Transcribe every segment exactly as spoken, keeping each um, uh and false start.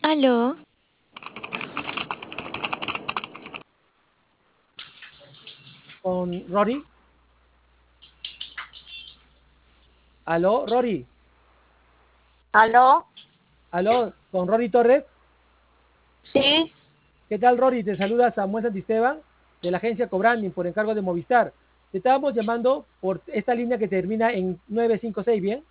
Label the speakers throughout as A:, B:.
A: ¿Aló?
B: Con Rory. ¿Aló, Rory?
C: ¿Aló?
B: ¿Aló? ¿Con Rory Torres?
C: Sí,
B: ¿Qué tal, Rory? Te saluda Samuel Santisteban de la agencia Cobranding por encargo de Movistar. Te estábamos llamando por esta línea que termina en nueve cinco seis, ¿bien?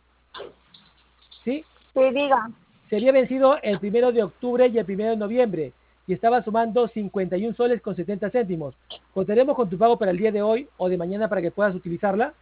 B: ¿Sí?
C: sí, diga.
B: Se había vencido el primero de octubre y el primero de noviembre y estaba sumando cincuenta y un soles con setenta céntimos. ¿Contaremos con tu pago para el día de hoy o de mañana para que puedas utilizarla?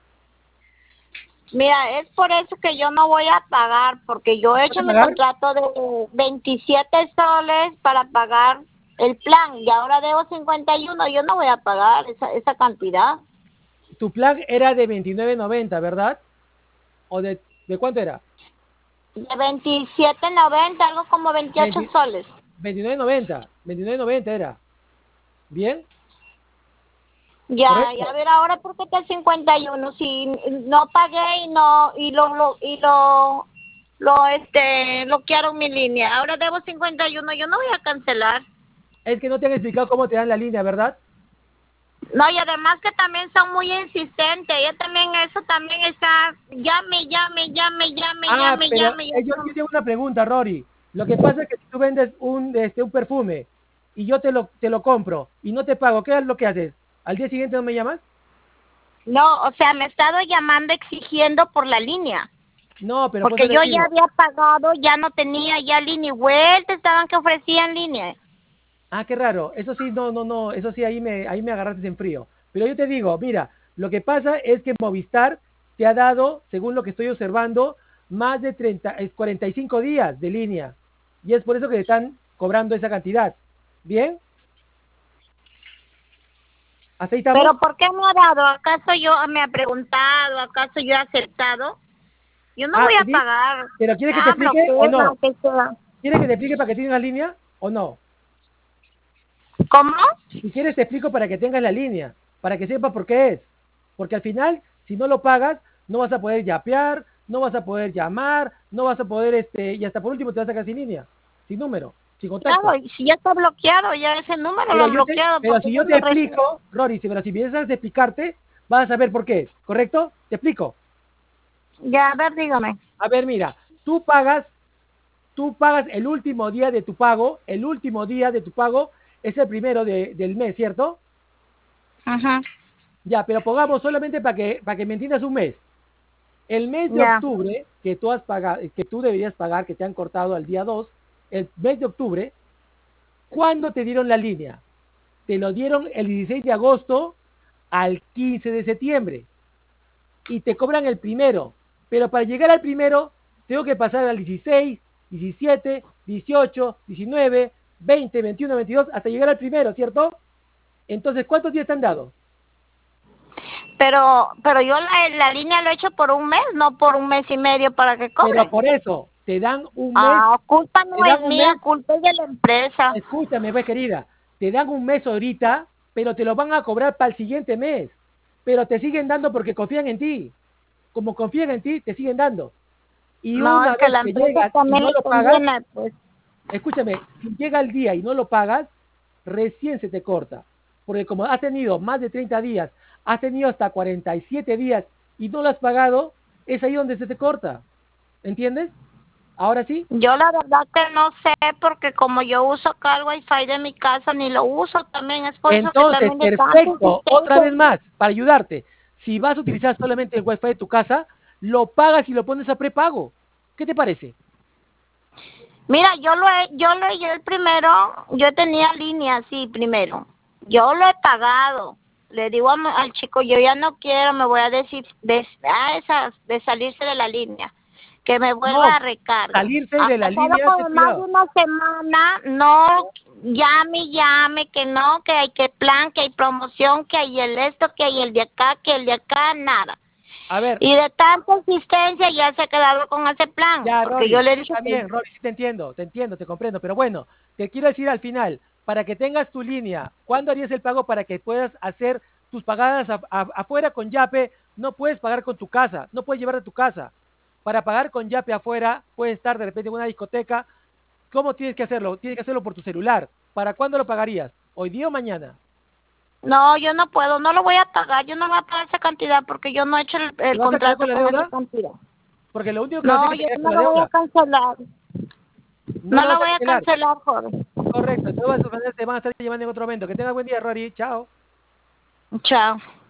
C: Mira, es por eso que yo no voy a pagar, porque yo he
B: ¿Vas a
C: hecho mi
B: pagar?
C: contrato de veintisiete soles para pagar el plan y ahora debo cincuenta y uno. Yo no voy a pagar esa, esa cantidad.
B: Tu plan era de veintinueve noventa, ¿verdad? ¿O de, de cuánto era?
C: De veintisiete noventa, algo como veintiocho
B: veinte
C: soles.
B: veintinueve noventa, veintinueve noventa era. ¿Bien?
C: Ya, ya
B: ¿Correcto?
C: ver ahora por qué está cincuenta y uno si no pagué y no y lo, lo y lo lo este bloquearon mi línea. Ahora debo cincuenta y uno. Yo no voy a cancelar.
B: Es que no te han explicado cómo te dan la línea, ¿verdad?
C: No, y además que también son muy insistentes. Ella también, eso también está, llame, llame, llame, llame,
B: Ah,
C: llame,
B: pero
C: llame. Y
B: eh, yo,
C: eso,
B: yo tengo una pregunta, Rory. Lo que pasa es que si tú vendes un, este, un perfume y yo te lo, te lo compro y no te pago, ¿qué es lo que haces? ¿Al día siguiente no me llamas?
C: no, o sea, me he estado llamando exigiendo por la línea.
B: No, pero por eso
C: Porque
B: le
C: yo ya
B: digo.
C: había pagado, ya no tenía ya línea y vuelta, estaban que ofrecían línea.
B: Ah, qué raro. Eso sí, no, no, no. Eso sí, ahí me, ahí me agarraste en frío. Pero yo te digo, mira, lo que pasa es que Movistar te ha dado, según lo que estoy observando, más de treinta, es cuarenta y cinco días de línea. Y es por eso que te están cobrando esa cantidad. ¿Bien? ¿Hasta ahí
C: Pero
B: estamos?
C: ¿por qué me ha dado? ¿Acaso yo me ha preguntado? ¿Acaso yo he aceptado? Yo no
B: Ah,
C: voy
B: que
C: a
B: sí.
C: pagar.
B: ¿Pero quieres que te
C: Ya
B: explique o
C: bloqueen,
B: no?
C: aunque sea.
B: ¿Quieres que te explique para que tengas línea o no?
C: ¿Cómo?
B: Si quieres te explico para que tengas la línea, para que sepas por qué es. Porque al final, si no lo pagas, no vas a poder yapear, no vas a poder llamar, no vas a poder, este, y hasta por último te vas a quedar sin línea, sin número, sin contacto.
C: Claro, y si ya está bloqueado, ya ese número lo
B: Pero
C: han
B: yo te,
C: bloqueado,
B: pero
C: porque
B: si
C: yo
B: yo te
C: no recibo.
B: explico, Rory, si, pero si empiezas a explicarte, vas a saber por qué es, ¿correcto? Te explico.
C: Ya, a ver, dígame.
B: A ver, mira, tú pagas, tú pagas el último día de tu pago, el último día de tu pago es el primero de, del mes, ¿cierto?
C: Ajá,
B: Ya, pero pongamos solamente para que, para que me entiendas un mes. El mes de
C: ya.
B: octubre que tú has pagado, que tú deberías pagar, que te han cortado al día dos, el mes de octubre, ¿cuándo te dieron la línea? Te lo dieron el dieciséis de agosto al quince de septiembre y te cobran el primero. Pero para llegar al primero, tengo que pasar al dieciséis, diecisiete, dieciocho, diecinueve, veinte, veintiuno, veintidós, hasta llegar al primero, ¿cierto? Entonces, ¿cuántos días te han dado?
C: Pero, pero yo la, la línea lo he hecho por un mes, no por un mes y medio para que
B: Pero
C: cobre.
B: por eso, te dan un mes,
C: Ah, culpa no
B: te dan
C: es
B: un
C: mía,
B: mes.
C: culpa es de la empresa.
B: Escúchame, pues querida, te dan un mes ahorita, pero te lo van a cobrar para el siguiente mes. Pero te siguen dando porque confían en ti. Como confían en ti, te siguen dando. Y
C: No, es
B: una
C: que
B: vez
C: la
B: que
C: empresa
B: llegas y
C: también
B: no
C: le
B: lo pagas,
C: conviene, pues.
B: escúchame, si llega el día y no lo pagas, recién se te corta. Porque como has tenido más de treinta días, has tenido hasta cuarenta y siete días y no lo has pagado, es ahí donde se te corta. ¿Entiendes? Ahora sí.
C: Yo la verdad que no sé, porque como yo uso acá el wifi de mi casa, ni lo uso también, es por eso que
B: Entonces,
C: también de tanto
B: perfecto. Otra
C: insistente.
B: vez más, para ayudarte. Si vas a utilizar solamente el Wi-Fi de tu casa, lo pagas y lo pones a prepago. ¿Qué te parece?
C: Mira, yo lo he, yo lo he, yo el primero, yo tenía línea así primero. Yo lo he pagado. Le digo a mi- al chico, yo ya no quiero, me voy a decir, de, a esas, de salirse de la línea, que me vuelva
B: No,
C: a recarga.
B: salirse
C: Ha
B: de la
C: pasado
B: línea, te he
C: como más de
B: explicado.
C: una semana, no, llame, y llame, que no, que hay que plan, que hay promoción, que hay el esto, que hay el de acá, que el de acá, nada.
B: A ver,
C: Y de tanta insistencia ya se ha quedado con ese plan,
B: ya,
C: porque yo
B: Rory,
C: le dije
B: está
C: que
B: bien, Rory, sí te entiendo, te entiendo, te comprendo, pero bueno, te quiero decir al final, para que tengas tu línea, ¿cuándo harías el pago para que puedas hacer tus pagadas a- a- afuera con Yape? No puedes pagar con tu casa, no puedes llevar de tu casa. Para pagar con Yape afuera, puedes estar de repente en una discoteca, ¿Cómo tienes que hacerlo? Tienes que hacerlo por tu celular. ¿Para cuándo lo pagarías? ¿Hoy día o mañana?
C: No, yo no puedo, no lo voy a pagar, yo no voy a pagar esa cantidad porque yo no he hecho el,
B: ¿Te
C: el
B: vas a quedar
C: contrato
B: con la
C: con esa
B: deuda?
C: cantidad.
B: Porque lo único que va a hacer
C: No,
B: es que
C: yo
B: te quedes
C: no
B: con la
C: lo voy a
B: deuda.
C: cancelar.
B: No
C: No
B: lo
C: lo
B: vas a
C: voy a
B: cancelar.
C: cancelar, Jorge.
B: Correcto. Entonces te van a estar llamando en otro momento. Que tengas buen día, Rory. Chao.
C: Chao.